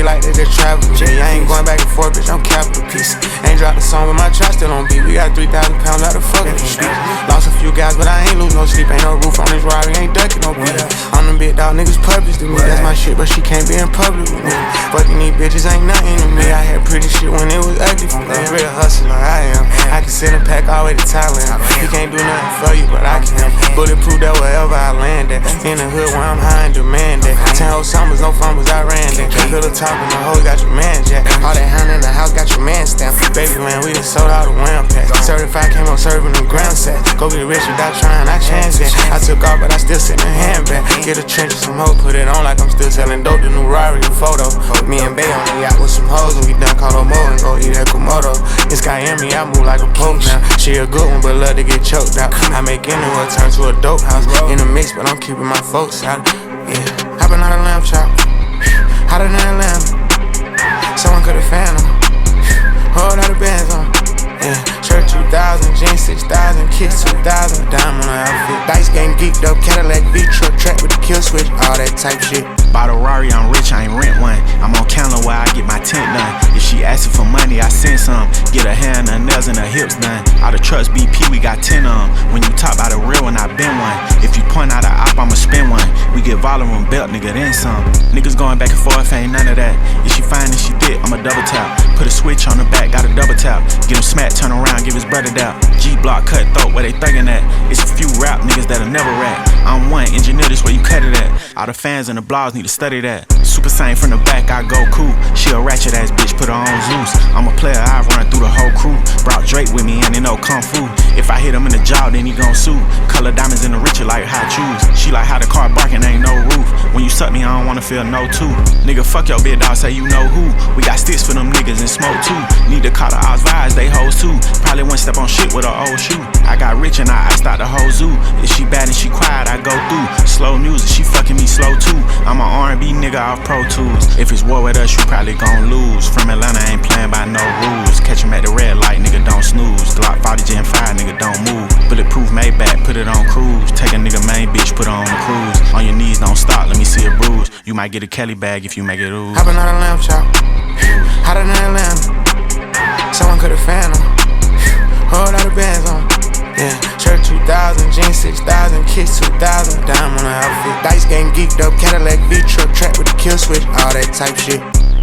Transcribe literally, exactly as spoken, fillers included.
like they just travel. G, I ain't going back and forth, bitch, I'm capital piece. Ain't dropped a song with my trap still on beat. We got three thousand pounds out of fucking street. Lost a few guys, but I ain't lose no sleep. Ain't no roof on this Rari, ain't ducking no beat. On them big dog niggas purpose to me. That's my shit, but she can't be in public with me. Fucking these bitches ain't nothing to me. I had pretty shit when it was ugly for me. Real hustler, I am. I can send a pack all the way to Thailand. He can't do nothing for you, but I can. Bulletproof that wherever I land at. In the hood where I'm high and demand that. Ten whole summers, no fumbles, I ran that. Little talk and my hoes got your man jack. All that hound in the house got your man stamp. Baby man, we done sold all the wham packs. Certified came on serving them ground sets. Go get rich without trying, I changed that. I took off, but I still sit in the handbag. Get a trench and some hoe, put it on like I'm still selling dope. The new Rari and photo. Me and Bay on the yacht with some hoes, and we done call Mo and go eat at Komodo. It's Miami, I move like a pope now. She a good one, but love to get choked out. I make anywhere turn to a dope house. In the mix, but I'm keeping my folks out. Yeah, hopping out a lamb chop, hotter than Atlanta. Someone could've found them. Whole lot of bands on. Yeah, shirt two thousand, jeans six thousand, kicks two thousand, dime on the outfit. Dice game geeked up, Cadillac V-truck, track with the kill switch, all that type shit. Bought a Rari, I'm rich, I ain't rent one. I'm on counter where I get my tent done. If she asking for money, I send some. Get her hair and her nails and her hips done. All the trucks B P, we got ten on. When you talk about a real one, I been one. If you point out a op, I'ma spin one. We get volume on belt, nigga, then some. Niggas going back and forth, ain't none of that. If she fine and she thick, I'ma double tap. Put a switch on the back, got a double tap. Get him smacked, turn around, give his brother down. G-block, cut throat, where they thuggin' at. It's a few rap niggas that'll never rap. I'm one, engineer this where you cut it at. All the fans and the blogs need to study that. Super Saiyan from the back, I go cool. She a ratchet ass bitch, put her on Zeus. I'm a player, I run through the whole crew. Brought Drake with me and they know Kung Fu. If I hit him in the jaw, then he gon' sue. Color diamonds in the richer like hot shoes. She like how the car barking, ain't no roof. When you suck me, I don't wanna feel no two. Nigga, fuck your bitch dog, say you know who. We got sticks for them niggas and smoke too. Need to call the odds vibes, they hoes too. Probably one step on shit with her old shoe. I got rich and I iced out the whole zoo. If she bad and she quiet, I go through. Slow music, she fucking me slow too. I'm an R and B nigga off Pro Tools. If it's war with us, you probably gon' lose. From Atlanta, ain't playing by no rules. Catch him at the red light, nigga, don't snooze. Glock forty Gen five, nigga, don't move. Bulletproof Maybach, put it on cruise. Take a nigga main bitch, put her on the cruise. On your knees, don't stop, let me see a bruise. You might get a Kelly bag if you make it ooze. Hopping out a lamb chop, hotter than Atlanta. Someone could've found them. Whole lot of bands on. Yeah, shirt two thousand, jeans six thousand, kicks two thousand, dime on the outfit. Dice game geeked up, Cadillac V-truck, track with the kill switch, all that type shit.